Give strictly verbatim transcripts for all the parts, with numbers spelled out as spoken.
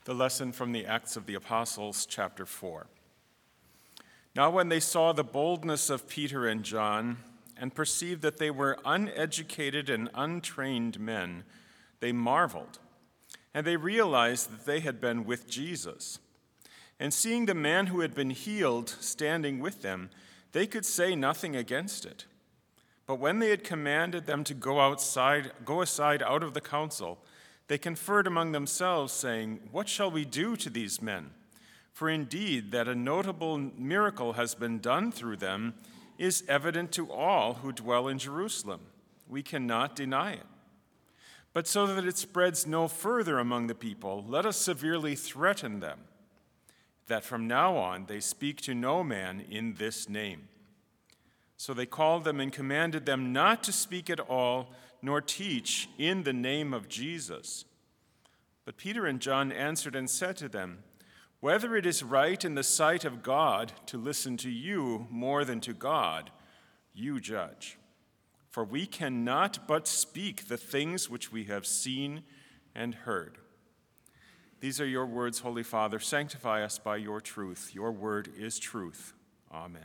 The lesson from the Acts of the Apostles, chapter four. Now when they saw the boldness of Peter and John and perceived that they were uneducated and untrained men, they marveled, and they realized that they had been with Jesus. And seeing the man who had been healed standing with them, they could say nothing against it. But when they had commanded them to go outside, go aside out of the council, they conferred among themselves, saying, "What shall we do to these men? For indeed that a notable miracle has been done through them is evident to all who dwell in Jerusalem. We cannot deny it. But so that it spreads no further among the people, let us severely threaten them, that from now on they speak to no man in this name." So they called them and commanded them not to speak at all, nor teach in the name of Jesus. But Peter and John answered and said to them, "Whether it is right in the sight of God to listen to you more than to God, you judge. For we cannot but speak the things which we have seen and heard." These are your words, Holy Father. Sanctify us by your truth. Your word is truth. Amen.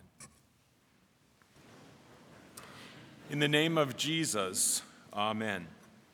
In the name of Jesus, amen.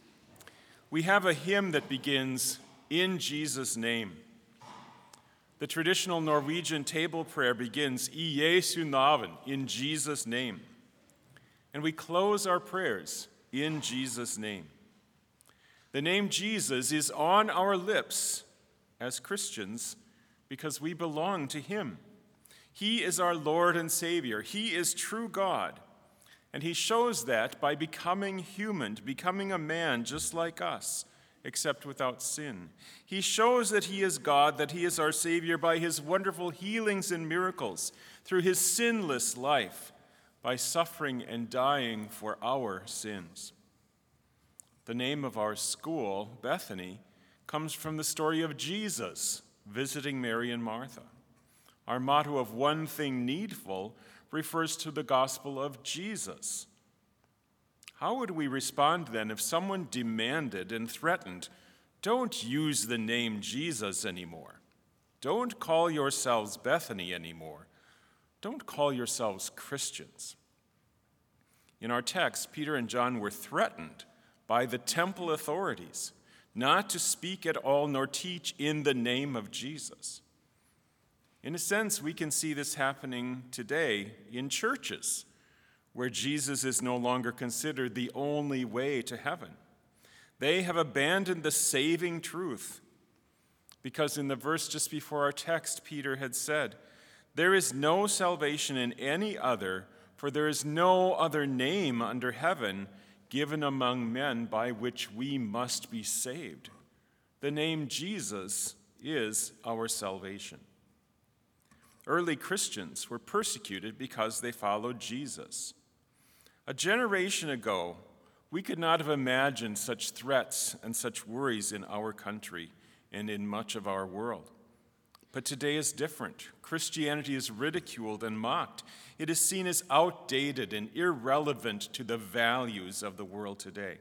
We have a hymn that begins, "In Jesus' name." The traditional Norwegian table prayer begins, "I Jesu navn," in Jesus' name. And we close our prayers, "In Jesus' name." The name Jesus is on our lips as Christians because we belong to him. He is our Lord and Savior. He is true God. And he shows that by becoming human, becoming a man just like us, except without sin. He shows that he is God, that he is our Savior by his wonderful healings and miracles, through his sinless life, by suffering and dying for our sins. The name of our school, Bethany, comes from the story of Jesus visiting Mary and Martha. Our motto of "one thing needful" refers to the gospel of Jesus. How would we respond then if someone demanded and threatened, "Don't use the name Jesus anymore. Don't call yourselves Bethany anymore. Don't call yourselves Christians"? In our text, Peter and John were threatened by the temple authorities not to speak at all nor teach in the name of Jesus. In a sense, we can see this happening today in churches where Jesus is no longer considered the only way to heaven. They have abandoned the saving truth because in the verse just before our text, Peter had said, "There is no salvation in any other, for there is no other name under heaven given among men by which we must be saved." The name Jesus is our salvation. Early Christians were persecuted because they followed Jesus. A generation ago, we could not have imagined such threats and such worries in our country and in much of our world. But today is different. Christianity is ridiculed and mocked. It is seen as outdated and irrelevant to the values of the world today.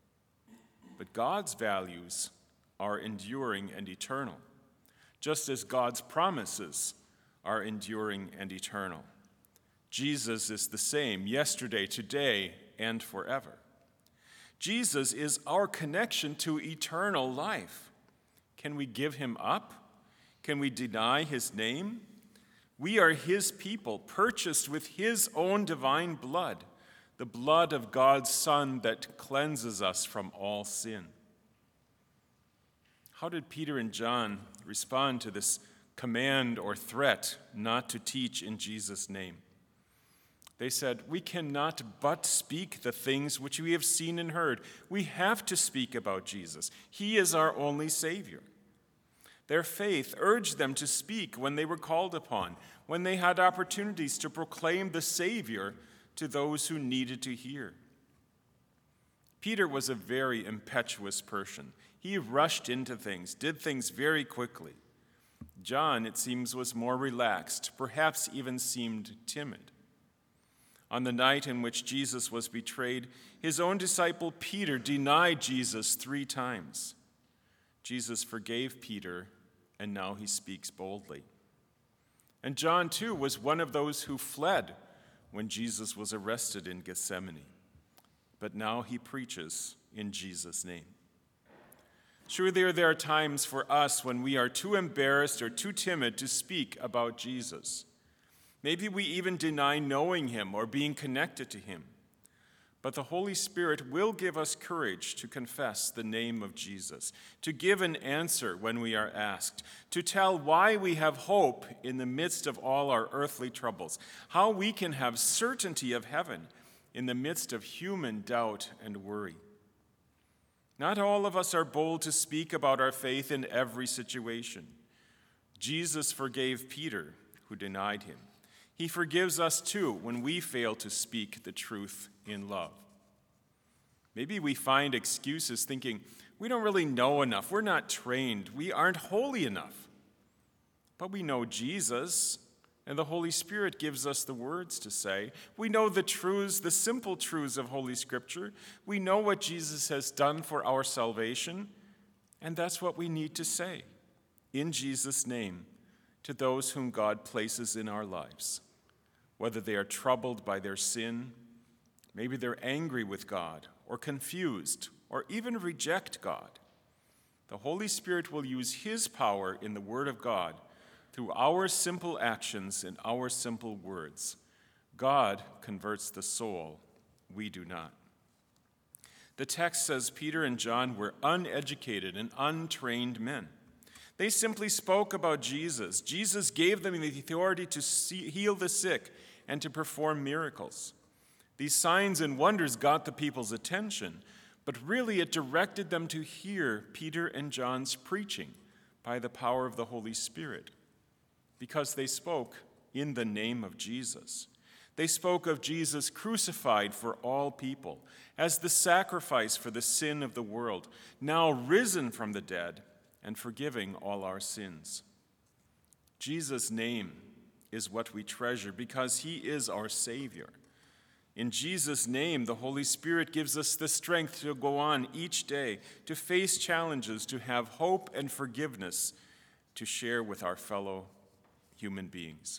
But God's values are enduring and eternal, just as God's promises are enduring and eternal. Jesus is the same yesterday, today, and forever. Jesus is our connection to eternal life. Can we give him up? Can we deny his name? We are his people, purchased with his own divine blood, the blood of God's Son that cleanses us from all sin. How did Peter and John respond to this command or threat not to teach in Jesus' name? They said, "We cannot but speak the things which we have seen and heard." We have to speak about Jesus. He is our only Savior. Their faith urged them to speak when they were called upon, when they had opportunities to proclaim the Savior to those who needed to hear. Peter was a very impetuous person. He rushed into things, did things very quickly. John, it seems, was more relaxed, perhaps even seemed timid. On the night in which Jesus was betrayed, his own disciple Peter denied Jesus three times. Jesus forgave Peter and now he speaks boldly. And John, too, was one of those who fled when Jesus was arrested in Gethsemane. But now he preaches in Jesus' name. Surely there are times for us when we are too embarrassed or too timid to speak about Jesus. Maybe we even deny knowing him or being connected to him. But the Holy Spirit will give us courage to confess the name of Jesus, to give an answer when we are asked, to tell why we have hope in the midst of all our earthly troubles, how we can have certainty of heaven in the midst of human doubt and worry. Not all of us are bold to speak about our faith in every situation. Jesus forgave Peter, who denied him. He forgives us too when we fail to speak the truth in love. Maybe we find excuses thinking, we don't really know enough, we're not trained, we aren't holy enough. But we know Jesus, and the Holy Spirit gives us the words to say. We know the truths, the simple truths of Holy Scripture. We know what Jesus has done for our salvation, and that's what we need to say in Jesus' name to those whom God places in our lives, whether they are troubled by their sin, maybe they're angry with God, or confused, or even reject God. The Holy Spirit will use his power in the Word of God through our simple actions and our simple words. God converts the soul, we do not. The text says Peter and John were uneducated and untrained men. They simply spoke about Jesus. Jesus gave them the authority to see, heal the sick and to perform miracles. These signs and wonders got the people's attention, but really it directed them to hear Peter and John's preaching by the power of the Holy Spirit, because they spoke in the name of Jesus. They spoke of Jesus crucified for all people as the sacrifice for the sin of the world, now risen from the dead and forgiving all our sins. Jesus' name is what we treasure because he is our Savior. In Jesus' name, the Holy Spirit gives us the strength to go on each day, to face challenges, to have hope and forgiveness, to share with our fellow human beings.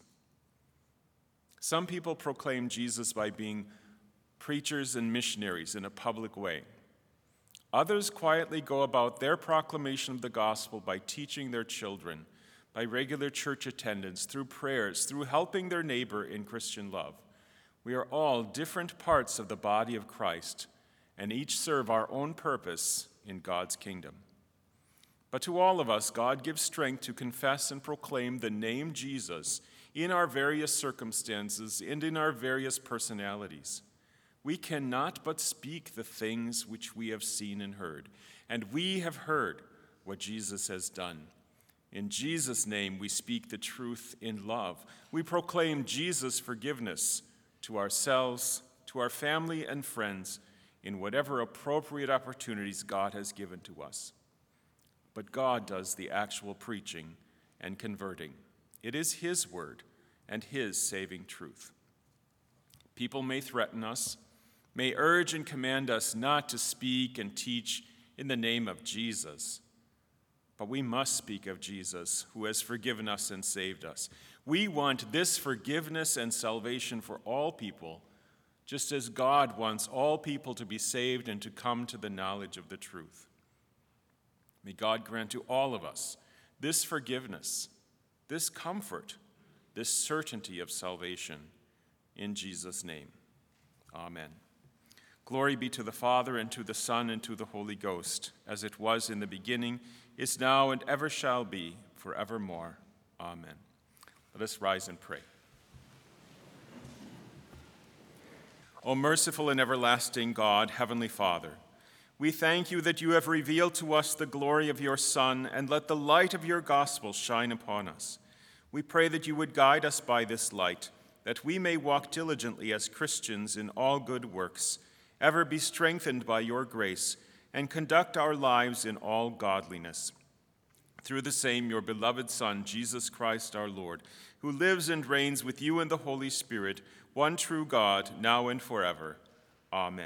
Some people proclaim Jesus by being preachers and missionaries in a public way. Others quietly go about their proclamation of the gospel by teaching their children, by regular church attendance, through prayers, through helping their neighbor in Christian love. We are all different parts of the body of Christ, and each serve our own purpose in God's kingdom. But to all of us, God gives strength to confess and proclaim the name Jesus in our various circumstances and in our various personalities. We cannot but speak the things which we have seen and heard, and we have heard what Jesus has done. In Jesus' name, we speak the truth in love. We proclaim Jesus' forgiveness to ourselves, to our family and friends, in whatever appropriate opportunities God has given to us. But God does the actual preaching and converting. It is his word and his saving truth. People may threaten us, may urge and command us not to speak and teach in the name of Jesus. But we must speak of Jesus, who has forgiven us and saved us. We want this forgiveness and salvation for all people, just as God wants all people to be saved and to come to the knowledge of the truth. May God grant to all of us this forgiveness, this comfort, this certainty of salvation. In Jesus' name, amen. Glory be to the Father, and to the Son, and to the Holy Ghost, as it was in the beginning, is now, and ever shall be, forevermore. Amen. Let us rise and pray. O merciful and everlasting God, Heavenly Father, we thank you that you have revealed to us the glory of your Son, and let the light of your gospel shine upon us. We pray that you would guide us by this light, that we may walk diligently as Christians in all good works, ever be strengthened by your grace, and conduct our lives in all godliness. Through the same your beloved Son, Jesus Christ our Lord, who lives and reigns with you in the Holy Spirit, one true God, now and forever. Amen.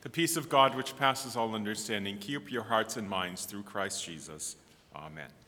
The peace of God, which passes all understanding, keep your hearts and minds through Christ Jesus. Amen.